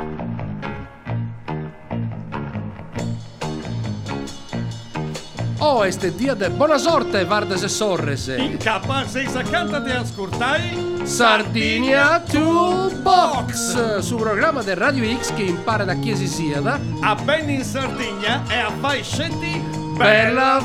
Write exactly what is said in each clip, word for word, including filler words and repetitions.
Oh, este dia de buona sorte, Vardes e Sorres. Incapaz sa canta de ascoltai Sardinia Toolbox, su programma del Radio X che impara da chi si sieda a ben in Sardegna e a fai scetti per la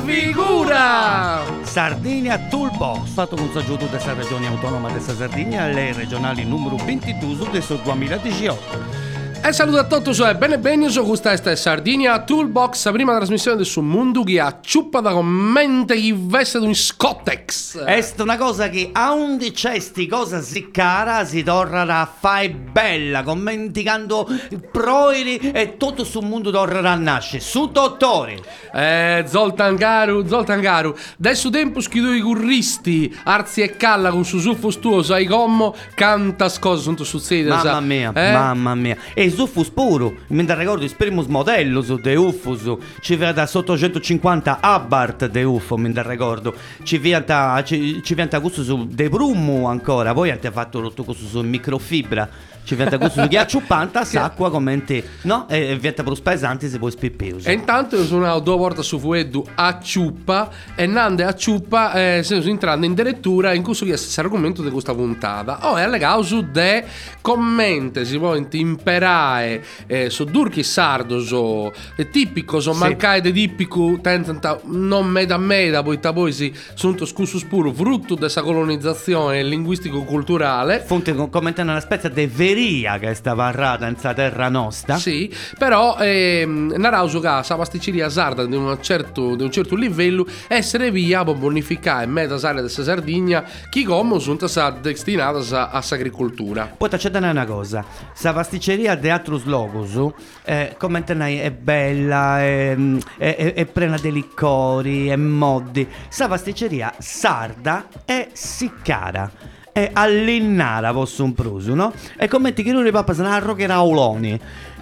figura. Sardinia Toolbox, fatto con saggiuto della regione autonoma della Sardegna, le regionali numero ventidue del duemiladiciotto. E saluto a tutti e bene bene, su questa è Sardinia Toolbox, la prima trasmissione del suo mondo che ha ciuppa da commente chi veste di un Scottex. È una cosa che a un dicesti cosa si cara si tornerà a fare bella, commenticando proiri e tutto sul mondo tornerà a nascere, su dottori. Eh, Zoltan Garu, Zoltan Garu, adesso tempo schiudo i curristi, Arzi e Calla con su suffo stuo, sai commo, canta scosa sotto sul sede. Mamma mia, eh? mamma mia. E Uffus puro, mi ricordo il primo modello su de Uffus, ci viene da ottocentocinquanta Abarth de Uffo, mi ricordo, ci viene da ci, ci viene da questo su de Brummo ancora, poi avete fatto tutto questo su microfibra, ci viene da questo su ghiacciupanta, s'acqua commenti, no? E viene per spesanti se poi spippeus. E intanto io sono due volte su Fueddu a ciuppa e Nande a ciuppa eh, se sono entrando in direttura in questo che è stesso argomento di questa puntata. Oh, è allegato su de commente, si può imperare eh, su Durchi Sardo, so è tipico, so sì. Mancare di tipico, tentanta non meda meda, poi ta poi si sono scusso spuro, frutto della colonizzazione linguistico-culturale. Fonte commentano una specie di verità che sta barrata in sa terra nostra. Sì, però ehm, narauso che la pasticceria sarda di un certo, di un certo livello essere via per bonificare in mezza area della Sardegna chi come sono destinata all'agricoltura. Poi c'è da una cosa, sa pasticceria de Atrus Logos eh, come è bella, è, è, è, è piena di liquori, è moddi. Sa pasticceria sarda è siccara. E all'innara posso un pruso, no? E commenti che lui e papà sono a rockerauloni.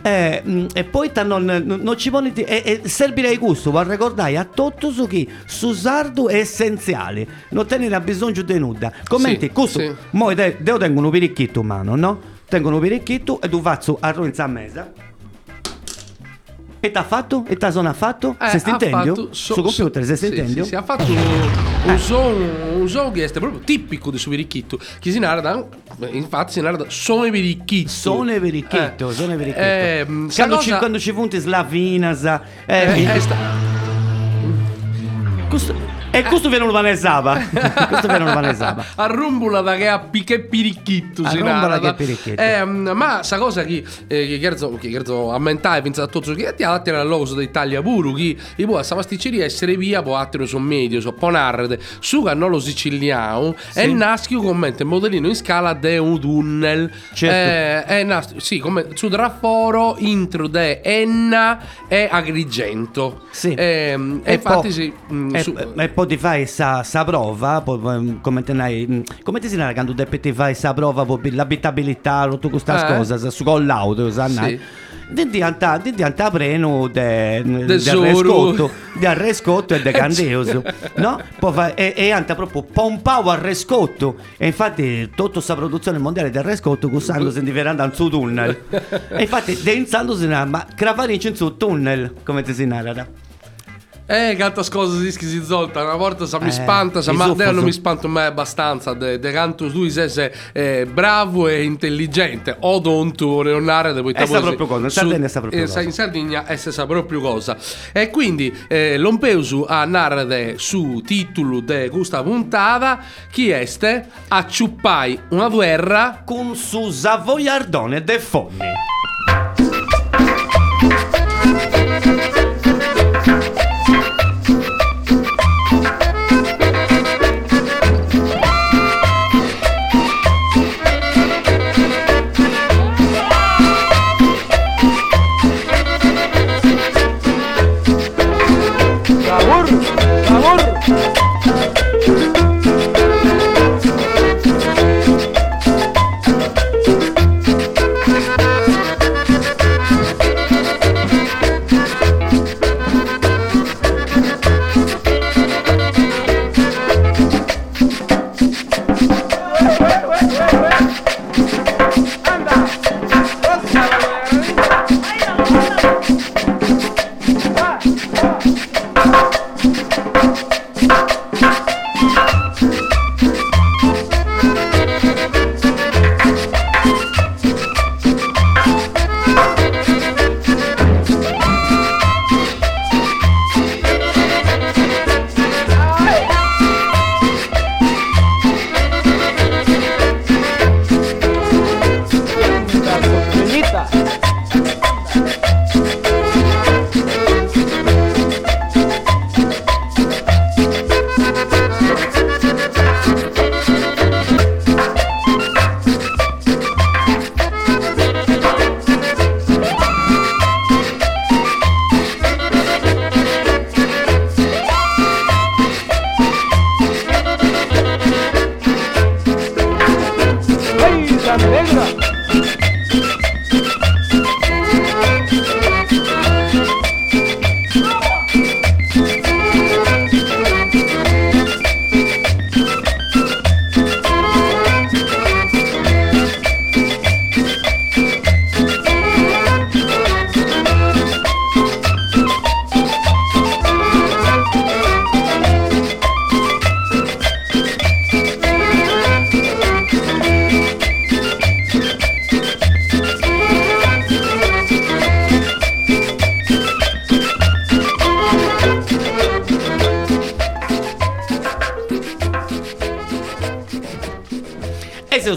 E, e poi non, non ci vuole e, e servire ai gusto, per ricordare a tutto su chi su sardo è essenziale, non tenere bisogno di nulla. Commenti, sì, questo, sì. Mo te, io tengo un piricchetto in mano, no? Tengo un piricchetto e tu faccio a ruinza a mesa. E t'ha fatto? E t'ha sono fatto? Eh, se stintendo? So, su computer se stintendo? Sì, sì, ha fatto un, un eh. son un son che è proprio tipico di su piricchetto che si narra infatti si narra sono piricchetto sono piricchetto eh. sono piricchetto eh, quando, cosa... ci, quando ci punti slavinas eh, eh, eh, eh, sta... questo... E questo viene un vanesava. Questo viene un vanesava. A rumbula da che a picche piricchetto a si rumbula che piricchetto eh, ma sa cosa che che gerzo che gerzo ammentare pensa a tutto che ti ha dato la logo d'Italia puro che i può sta pasticceria essere via può attero su medio su ponarde su cannolo siciliano sì. E naschio commenta il modellino in scala de un tunnel certo. eh, è naschio sì come su traforo intro de Enna e Agrigento sì. eh, e, e infatti po- sì mh, e, su, e poi ti fai sa, sa prova poi, come te ne come ti si narra quando ti fai sa prova poi, l'abitabilità tutte queste eh. cose su con l'auto sì. Di diventa di diventa preno de, de, de arrescotto di arrescotto e de candeoso no? Poi fa, e, e anta proprio pompavo arrescotto e infatti tutta questa produzione mondiale di arrescotto costando si diventa in su tunnel e infatti densando si narra ma cravari in su tunnel come ti si narra. Eh, canta scosa si si zolta, una volta sa mi eh, spanta, sa ma non mi spanto mai abbastanza, de, de canto lui se se eh, bravo e intelligente, o donto Leonardo de poi ta sa proprio cosa, in Sardegna sa proprio eh, cosa. In Sardegna è sa proprio cosa. E quindi eh, l'ompeusu a narrare su titolo de questa puntata chi este acciuppai una guerra con su Savoiardone de Fogni.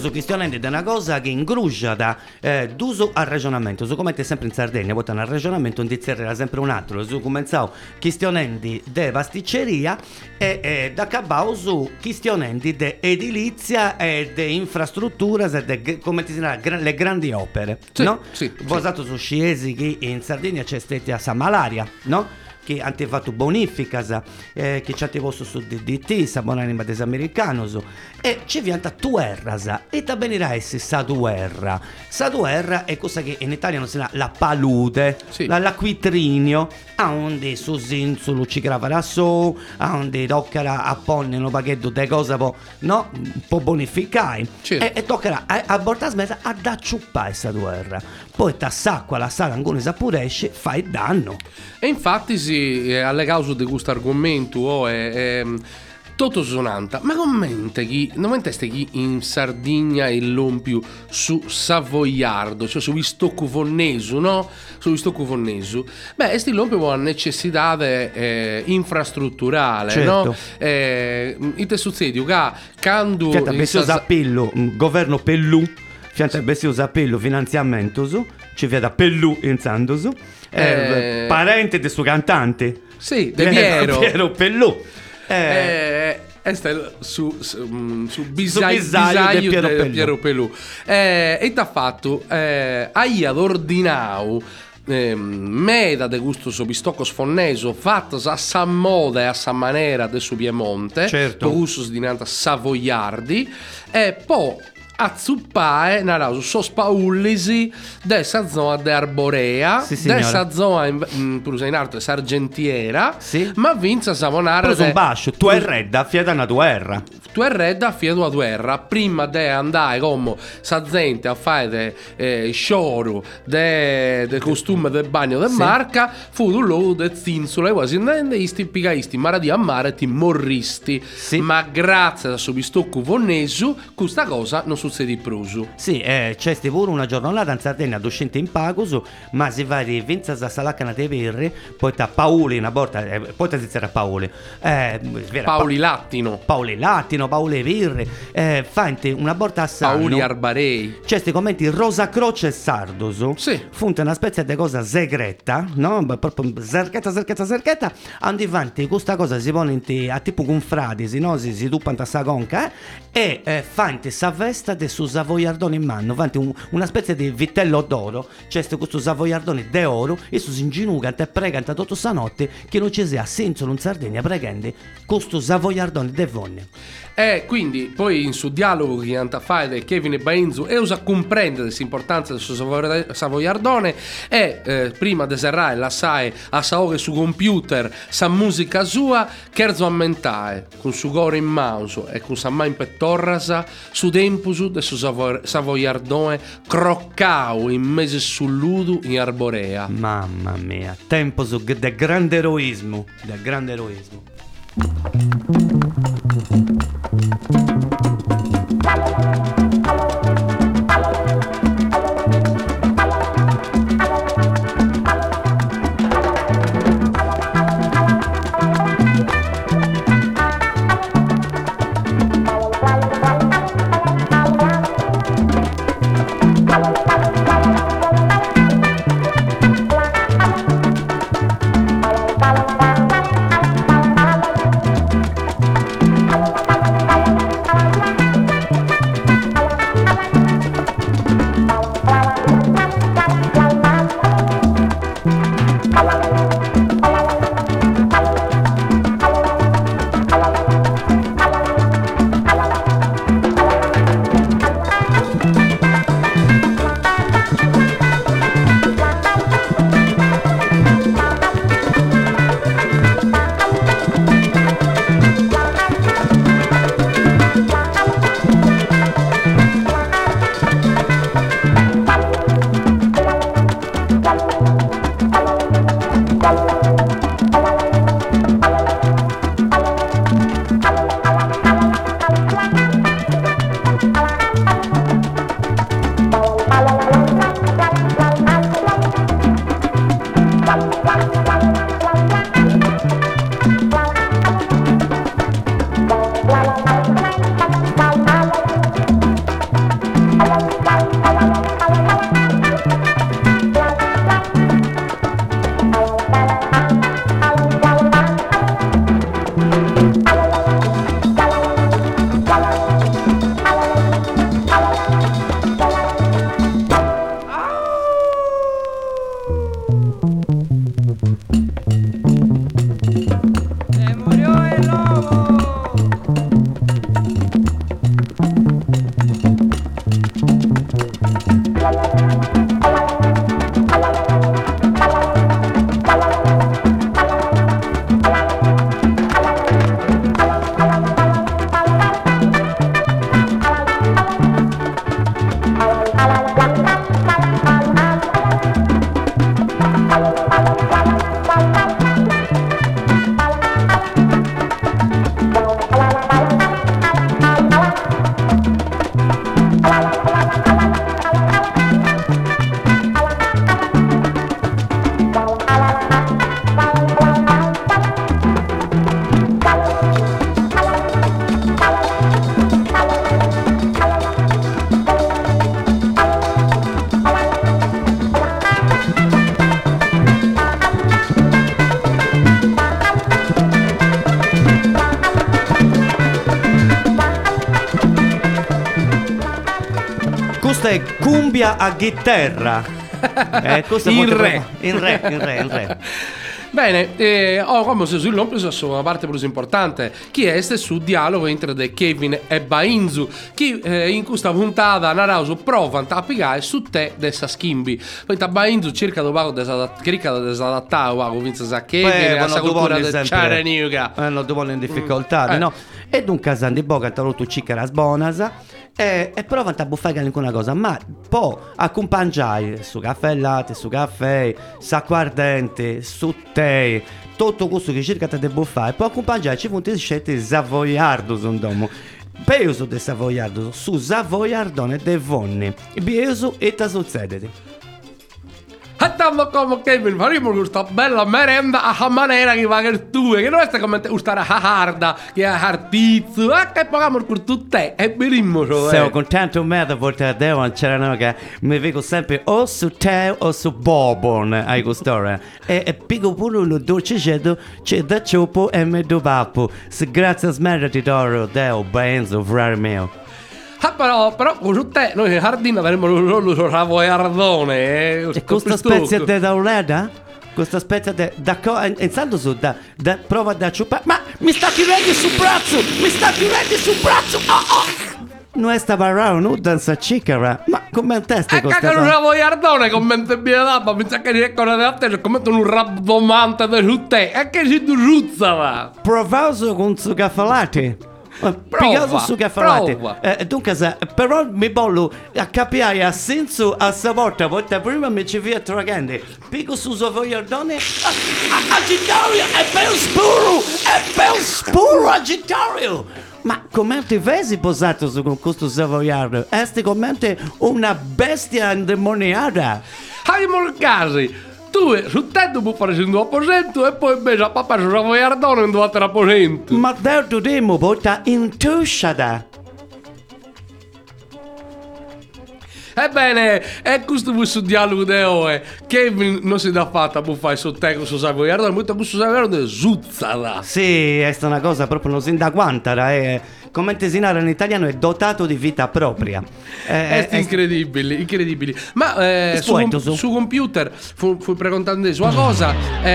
su questionando di una cosa che ingrugia da eh, d'uso al ragionamento. Su come è sempre in Sardegna, poi un ragionamento, un diziere era sempre un altro. Su come stavo questionando di pasticceria e, e da cabao su questionando di edilizia e di infrastrutture e de, come ti si chiama, le grandi opere, sì, no? Sì, basato sì. su sciesi che in Sardegna c'è stata sa malaria, no? Che hanno fatto bonifica, eh, che ci hanno posto su D D T, sa buonanima des americanos, e ci viene tuerra, e da benirà essi sa tuerra. Sa tuerra è cosa che in Italia non si chiama la palude, sì. la, l'acquitrinio, a onde su zinzulu ci gravara su, a onde toccherà a ponne un paghetto de cosa po', no? può bonificare, certo. e, e toccherà a, a portare smessa ad acciuppare sta tuerra. Poi t'assacqua la sala ancora sapuresce, fai danno. E infatti sì, eh, alle cause di questo argomento oh, è, è tutto sonanta. Ma commente chi, non menteste chi in Sardegna è l'ompiu su Savoiardo, cioè su istocco fonnesu, no? Su istocco fonnesu. Beh, sti l'ompiu ha una necessità eh, infrastrutturale, certo. no? Eh, il te succede che quando... Fiata, se usa appello, governo Pellù, fiata, se usa appello, finanziamento su, ci vede Pellù in Sandosu. Eh, parente del suo cantante, sì, De Piero, Piero Pellù, eh, eh, su, su, su Bisaglio, Bisaglio di Piero de Pellù, Piero Pellù. Eh, e t'ha fatto eh, aia d'ordinau eh, meda de gusto so bistocco sfonneso fatto a sa moda e a sa maniera del su Piemonte, certo, con gusto dinanta savoiardi, e poi a zuppare narauso sos paullisi dessa zona de Arborea, sì, dessa zona in, in, in arte sargentiera, sì. ma vinza savonare preso un bascio, tu è redda, fiata una guerra. Tu è redda, fiata una guerra, prima di andare come sa gente a fare eh, scioro de, de costume del bagno del sì. Marca, fu un luogo de zinzole, quasi non isti pigaisti, ma di a mare ti morristi, sì. Ma grazie a subistocco vonnesu, questa cosa non succede di prusu. Sì, eh, c'è pure una giornata in Sardegna docente in Pagosu, ma si va di Vinza a Salacana de Verri, poi da Paoli una volta, eh, poi da zizzera Paoli. Eh, Paoli pa- Lattino. Paoli Lattino, Paoli Virri, eh, fante una volta a Sarno. Paoli Arbarei. C'è questi commenti Rosa Croce e Sardosu. Sì. Funte una specie di cosa segreta, no? Proprio zerchetta, zerchetta, zerchetta. Andi avanti, questa cosa si pone in te, a tipo con fradisi, no? Si, si tuppanta sta conca, eh? E eh, fante sa vesta de su savoiardone in mano, fante un, una specie di vitello d'oro, c'è questo savoiardone de oro, e su si inginucanta e preganta tutta sta notte che non ci sia senso in Sardegna pregando questo savoiardone de vonne. E quindi poi in suo dialogo che anta fare Kevin e Bainzu e usa comprendere l'importanza del suo savoiardone e eh, prima di serrare la sai a saore su computer sa musica sua cherzo a mentare con su gore in mouse e con sa mai in pettorrasa su tempusu del suo savoiardone croccau in mese sulludu in Arborea. Mamma mia, tempo su del grande eroismo, del grande eroismo. cumbia a chitarra. Eh, questo In potrebbe- re. In re, in re, in re. Bene, eh, oh, come se sul l'omplus su una parte più importante, chi è este su dialogo entre de Kevin e Bainzu, chi eh, in questa puntata narauso provano a piegare su te dessa schimbi. Poi da Bainzu cerca di vago cricca da desadattare, vago vince sa Kevin, Poi, la sua quando tu cultura vuoi del sempre- Ciareniuga. Eh, non ti vogliono in difficoltà, Mm. Eh. no? E dunque Sandi Boga ha rotto ciccara sbonasa e, e provano a buffare alcuna cosa, ma poi accompagnare su caffè e latte, su caffè, s'acquardente, su tè, tutto questo che cercate di buffare, poi accompagnare ci punti scelte savoiardo son domo. Peso de savoiardo su savoiardone de vonne. Peso e ta succedete. Attendo come Kevin, faremo questa bella merenda a manera che va che tu, che non è come stare a harda, che è hartizzo, e che paghiamo per tutte, e benimmo. Sono contento me da portare a Deo, non c'era no che mi vedo sempre o su te o su Bobon ai costore. E, e pico pure un dolce cedo, c'è da cioppo e me do pappo. Se grazie a smerda ti do Deo, benzo, frare mio. Ah, però, però, con te, noi in Hardina avremo lo savoiardone. Eh, E questa spezia di dauleda? Questa spezia di... da co... Iniziando su, da, da... prova da ciuppare... Ma mi sta tirando sul braccio! Mi sta tirando sul braccio! Oh, oh. Non è sta barrao, non danza ciccara. Ma come testa E questa che un cosa? savoiardone commenta bene la ma mi sa che riescono a te, commenta un rabdomante di te. E che si ruzzava. Provauso con su caffalate. Piegato su caffalate. Eh, dunque, se, però mi bollo a capire a senso a stavolta, volta prima mi ci via tragende. Pico su savoiardone. Agitario, è bello spuro! È bello spuro, agitario! Ma come ti vedi posato su con questo savoiardo? È come una bestia indemoniata. Hai molcasi. Tu su te puoi fare un due per cento e poi invece a papà su savoiardone un due per cento. Ma detto demo, volta intusciata. Ebbene, e questo fu su dialogo di oggi. Kevin non si dà fatta a fare su te con su savoiardone, molto su savoiardone zuzzala. Sì, è una cosa proprio non si da quantara, è come tesinare in italiano è dotato di vita propria. È, è incredibile, incredibile. Ma eh, su, Stueto, su. su computer fu, fu preguntando di sua cosa.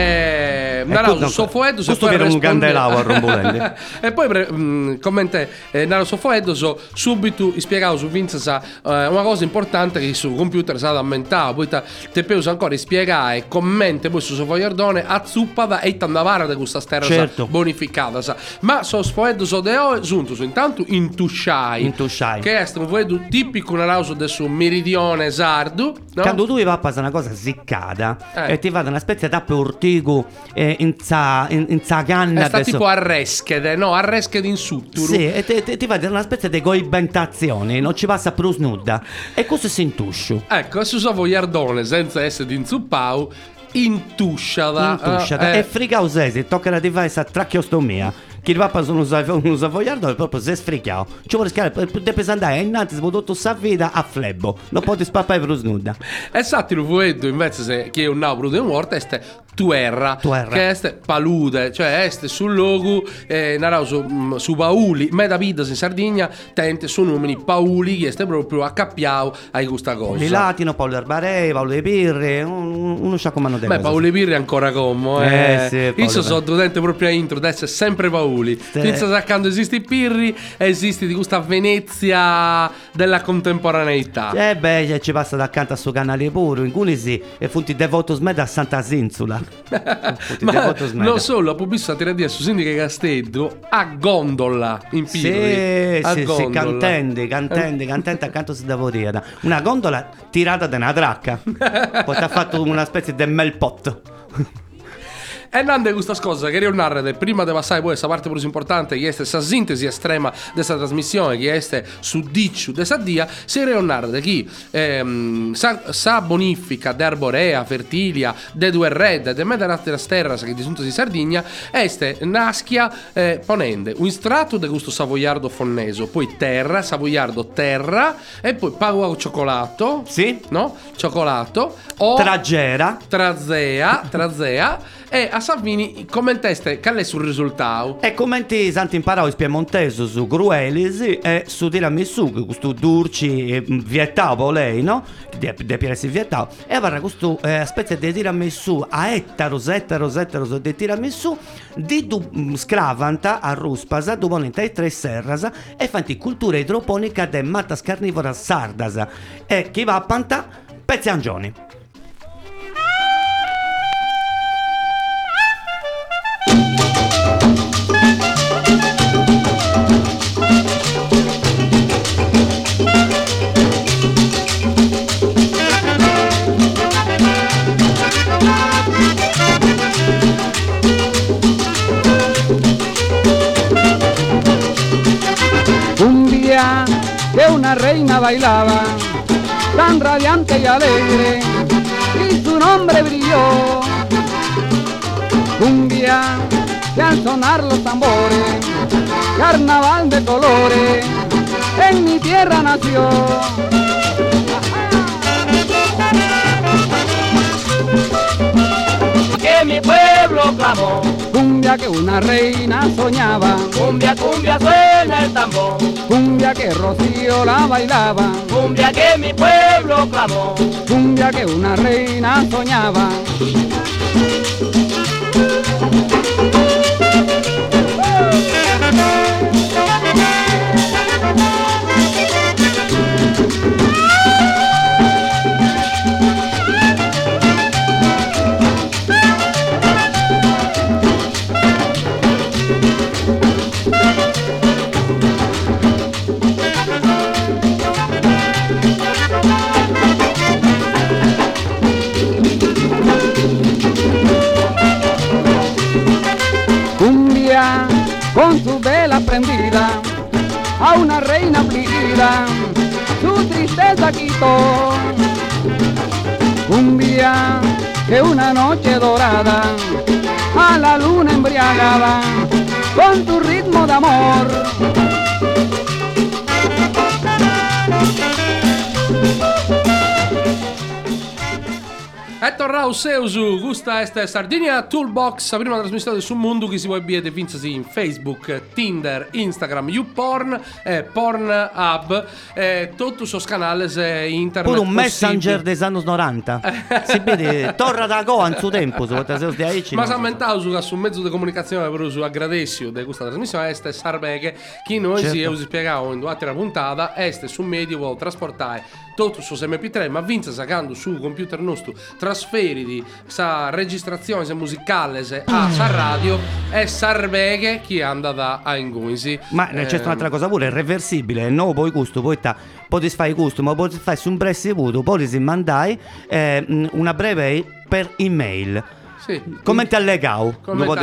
Eh, Ecco, Naro Sofoedo se questo poi che era un risponde- candelao a rombolende. E poi pre- mh, commenta eh, Naro Sofoedo so, subito spiegavo su Vince sa, eh, una cosa importante che su computer sa da mentare. Poi ta- te peso ancora spiegare commenta poi su Sofoiardone a zuppada e tandavara di questa terra Certo. bonificata sa. Ma so Sofoedo so de o giunto su intanto intusciai Intusciai. che è un voedo tipico una rauso del suo meridione sardo, no? Quando tu va a passare una cosa ziccata Eh. e ti va da una specie di ortigo eh, in za in, in za canna È sta adesso. tipo arreschede, no? Arreschede in sutturu. Sì, e te- te- ti va da una specie di coibentazione, non ci passa più snudda. E questo si intuscio. Ecco, se usa vogliardone senza essere di inzuppau, intusciada. Intusciata. eh, E frigausese, tocca di fare questa tracheostomia. Chi va a non usa non usa vogliardo è proprio se sfrichiao. Ci vuole scale, deve andare innanzi sbodotto sa vita a flebbo. Non puoi spappare per snudda. E satti lo voedo invece se che è un nauro di morte este tuerra, Tuerra. che este palude, cioè este sul logo eh, narao su, mm, su pauli, me da vidas in Sardegna tente su numeri pauli che este proprio accappiao ai questa cosa. Li latino, Paolo Arbarei, Paolo De Pirri, un- uno sa come hanno detto. Beh, Paoli Pirri è ancora come, Eh, eh. sì, Io Paolo sono dentro proprio a intro, adesso è sempre Paoli. Pensa che quando esiste Pirri, esiste di questa Venezia della contemporaneità. Eh beh, ci passa da accanto a suo canale pure, in cui sì, e funti devoto smeda a Santa Zinsula. Funti Ma devoto smeda. non solo, la pubblicità tira di su Sindica Castello a gondola in Sì, Pirri. a sì, sì, gondola. cantende, cantende, cantente accanto si devo dire. Una gondola tirata da una dracca. Poi ti ha fatto una specie di melpot. E nande questa cosa che narrare prima di passare poi questa parte più importante che è questa sintesi estrema di questa trasmissione che è su Dicciu de Saddia si narrare chi ehm, sa, sa bonifica de arborea fertilia de due red de mederate la terra che disunto di Sardegna este naschia eh, ponende un strato de gusto savoiardo fonneso poi terra savoiardo terra e poi pago cioccolato Sì. no? Cioccolato o Tragera. trazea trazea e a Salvini commenteste che è sul risultato. E commenti santi imparò in piemontese su Gruelisi e su tiramisù, questo dolce vietato lei, no? De, de Pieresi vietato. E avrà questo eh, specie di tiramisù a ettaros, ettaros, ettaros di tiramisù di du, scravanta a ruspasa, duponenta e tre serras e fanti cultura idroponica de matas carnivora sardas e chi va a panta pezzi angioni. Que una reina bailaba tan radiante y alegre y su nombre brilló. Cumbia que al sonar los tambores, carnaval de colores, en mi tierra nació. Que mi pueblo clamó. Cumbia que una reina soñaba. Cumbia, cumbia suena el tambor. Cumbia que Rocío la bailaba. Cumbia que mi pueblo clamó. Cumbia que una reina soñaba. Con su vela prendida a una reina afligida su tristeza quitó. Cumbia que una noche dorada a la luna embriagaba con tu ritmo de amor. E tornau Seusu, questa è Sardinia Toolbox, la prima trasmissione su Mondo che si può vedere vincersi in Facebook, Tinder, Instagram, YouPorn, eh, Pornhub, eh, tutti sul canale internet. Pure un messenger dei anni novanta. Si vede, torna da go in suo tempo, su ma si è mentato su, su mezzo di comunicazione per su aggradezio di questa trasmissione, este Sarbeghe, che noi certo. si è spiegato in due puntate, este su medio vuole trasportare tutto su emme pi tre, ma vince sacando su computer nostro trasferiti sa registrazione musicale a sa radio e Sarbeghe chi è andata a inguisi. Ma eh, c'è un'altra cosa pure, è reversibile, no poi gusto, poi ta, poi fai gusto, ma poi fai su un pressivuto, poi si mandai eh, una breve per email. Sì. Commenti allegau,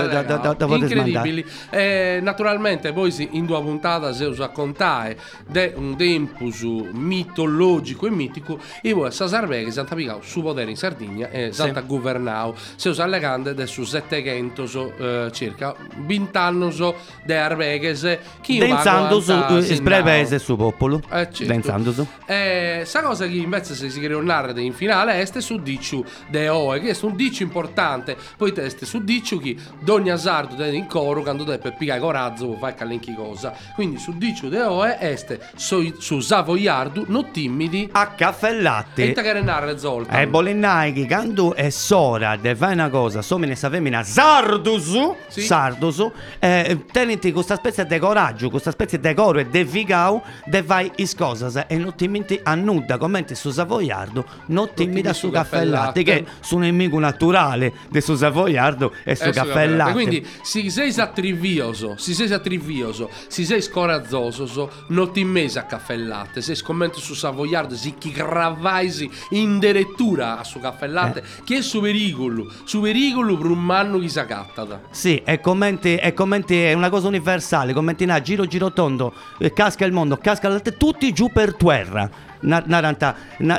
incredibili. Eh, naturalmente poi sì, in due puntate si usa contare de un tempus mitologico e mitico e poi sa Sarbeghe che Santa Picao su potere in Sardegna e Santa sì. Governau si usa allegante de su settecento eh, circa venti anni de Arbeghes chi denzando su sbrevese su popolo eh, certo. denzando su eh, sa cosa che invece si si crea narrare in finale este su Diciu de Oe che è un Diciu importante. Poi teste su Diciu chi Dogni Asardo te in coro quando te per piccare corazzo può fare calenchi cosa. Quindi su Diciu de Oe este so, su Savoiardu no timidi a caffè latte e te narre zolta e bolennai che quando è sora de fai una cosa somine sa femmina sardusu sì. sardusu eh, teniti questa specie di coraggio questa specie di coro e de figau de fai is cosas e non timidi a nuda commenti su Savoiardu non timida su caffè latte che su nemico naturale de su Savoiardo e su caffè latte. Quindi si sei attrivioso, si sei attrivioso, si sei scorazzoso, non ti mesi a caffè latte, se scommetti su Savoiardo, si chi gravaisi in direttura a su caffè latte, eh. che è su pericolo, su pericolo per un manno chi sa cattata. Sì, e commenti, e commenti è una cosa universale, commenti na giro giro tondo, eh, casca il mondo, casca il latte, tutti giù per terra. Naranta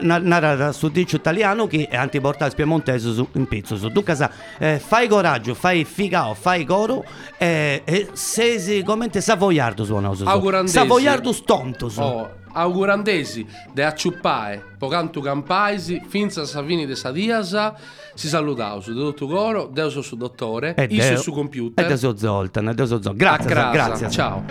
narra su dicio italiano che è antiportale piemontese su in pizzo su tu casa eh, fai coraggio fai figao fai coro eh, e se si commenti Savoiardo suona su Augurandesi Savoiardo stonto su oh. augurandesi de acciuppae, pocantu campaisi, finza Savini de Sadiasa, si salutaus, de tutto coro, deus su dottore, E iso Deo- su computer. E Deus Zoltan, e Deus Zoltan. Grazie, A crasa. grazie. Ciao.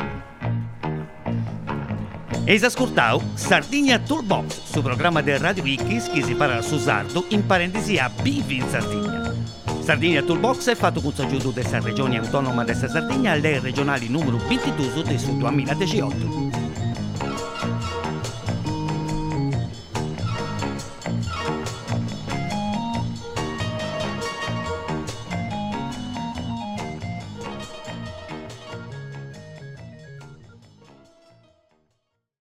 Eis ascoltau Sardigna Toolbox, su programma del Radio Wikis che si parla su sardo, in parentesi a Bivi in Sardegna. Sardigna Toolbox è fatto con l'aiuto della Regione Autonoma della Sardegna alle regionali numero ventidue del duemiladiciotto.